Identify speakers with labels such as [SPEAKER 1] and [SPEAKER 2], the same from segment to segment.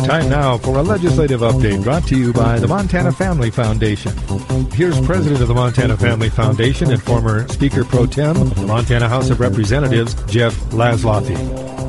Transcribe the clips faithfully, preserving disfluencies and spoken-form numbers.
[SPEAKER 1] Time now for a legislative update brought to you by the Montana Family Foundation. Here's President of the Montana Family Foundation and former Speaker Pro Tem of the Montana House of Representatives, Jeff Laszloffy.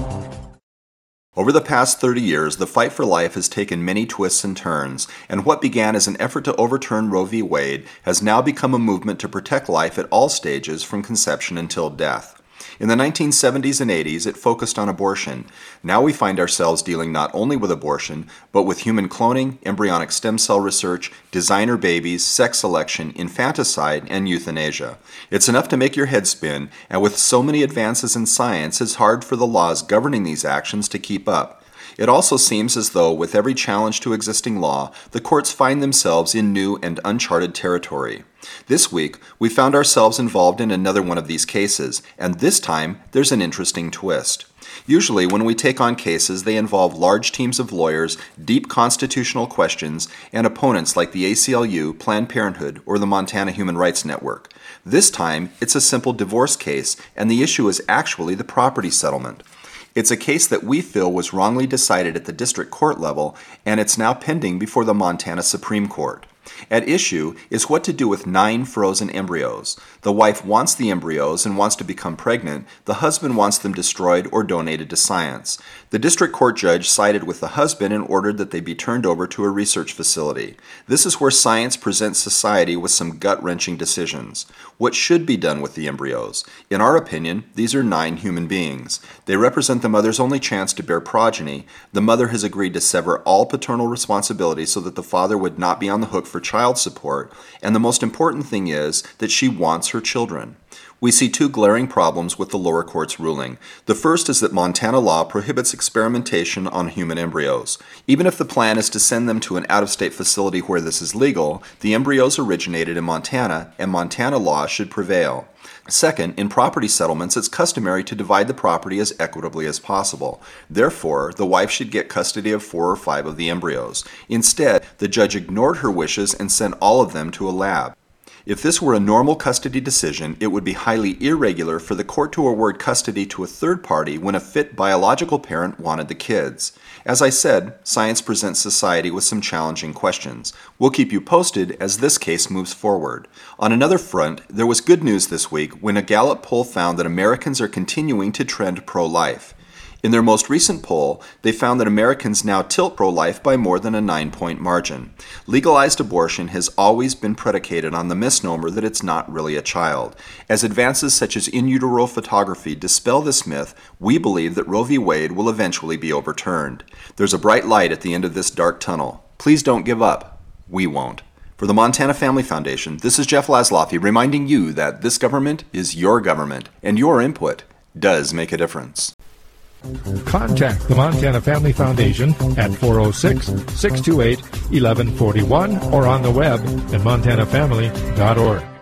[SPEAKER 2] Over the past thirty years, the fight for life has taken many twists and turns, and what began as an effort to overturn Roe v. Wade has now become a movement to protect life at all stages from conception until death. In the nineteen seventies and eighties, it focused on abortion. Now we find ourselves dealing not only with abortion, but with human cloning, embryonic stem cell research, designer babies, sex selection, infanticide, and euthanasia. It's enough to make your head spin, and with so many advances in science, it's hard for the laws governing these actions to keep up. It also seems as though, with every challenge to existing law, the courts find themselves in new and uncharted territory. This week, we found ourselves involved in another one of these cases, and this time, there's an interesting twist. Usually, when we take on cases, they involve large teams of lawyers, deep constitutional questions, and opponents like the A C L U, Planned Parenthood, or the Montana Human Rights Network. This time, it's a simple divorce case, and the issue is actually the property settlement. It's a case that we feel was wrongly decided at the district court level, and it's now pending before the Montana Supreme Court. At issue is what to do with nine frozen embryos. The wife wants the embryos and wants to become pregnant. The husband wants them destroyed or donated to science. The district court judge sided with the husband and ordered that they be turned over to a research facility. This is where science presents society with some gut-wrenching decisions. What should be done with the embryos? In our opinion, these are nine human beings. They represent the mother's only chance to bear progeny. The mother has agreed to sever all paternal responsibility so that the father would not be on the hook for child support, and the most important thing is that she wants her children. We see two glaring problems with the lower court's ruling. The first is that Montana law prohibits experimentation on human embryos. Even if the plan is to send them to an out-of-state facility where this is legal, the embryos originated in Montana, and Montana law should prevail. Second, in property settlements, it's customary to divide the property as equitably as possible. Therefore, the wife should get custody of four or five of the embryos. Instead, the judge ignored her wishes and sent all of them to a lab. If this were a normal custody decision, it would be highly irregular for the court to award custody to a third party when a fit biological parent wanted the kids. As I said, science presents society with some challenging questions. We'll keep you posted as this case moves forward. On another front, there was good news this week when a Gallup poll found that Americans are continuing to trend pro-life. In their most recent poll, they found that Americans now tilt pro-life by more than a nine-point margin. Legalized abortion has always been predicated on the misnomer that it's not really a child. As advances such as in utero photography dispel this myth, we believe that Roe v. Wade will eventually be overturned. There's a bright light at the end of this dark tunnel. Please don't give up. We won't. For the Montana Family Foundation, this is Jeff Laszloffy reminding you that this government is your government, and your input does make a difference.
[SPEAKER 1] Contact the Montana Family Foundation at four oh six, six two eight, one one four one or on the web at montana family dot org.